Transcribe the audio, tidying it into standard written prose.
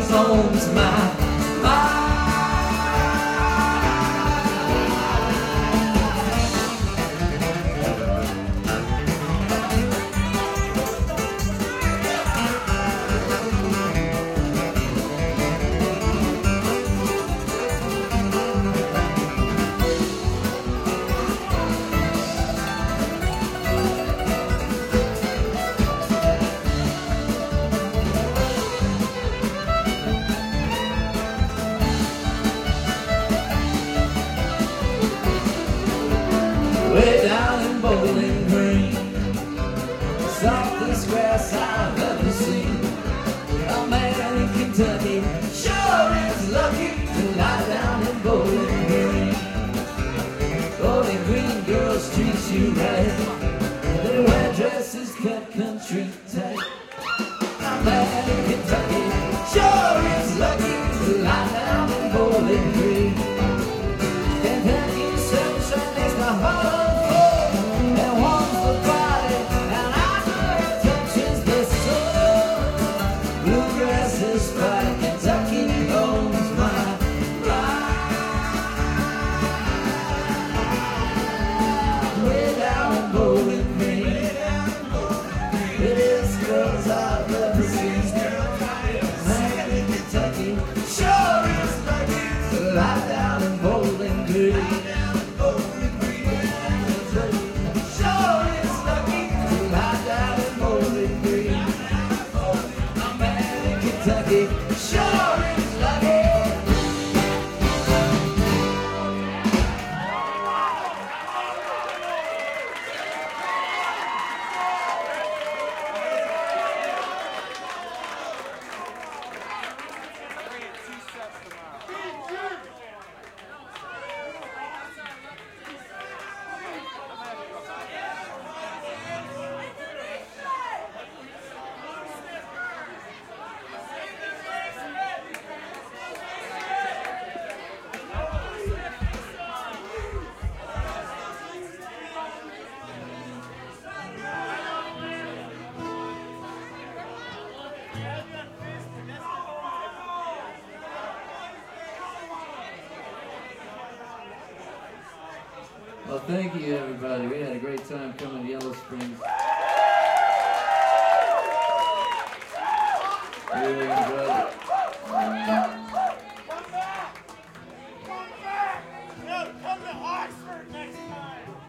owns my mind. Way down in Bowling Green, softest grass I've ever seen. A man in Kentucky sure is lucky to lie down in Bowling Green. Bowling Green girls treat you right, they wear dresses cut country tight. A man in Kentucky sure is lucky to lie down in Bowling Green. Kentucky sunshine makes my heart lie down in Bowling Green. Sure is lucky to lie down in Bowling Green. A man in Kentucky sure is lucky. Well, thank you, everybody. We had a great time coming to Yellow Springs. Really enjoyed it.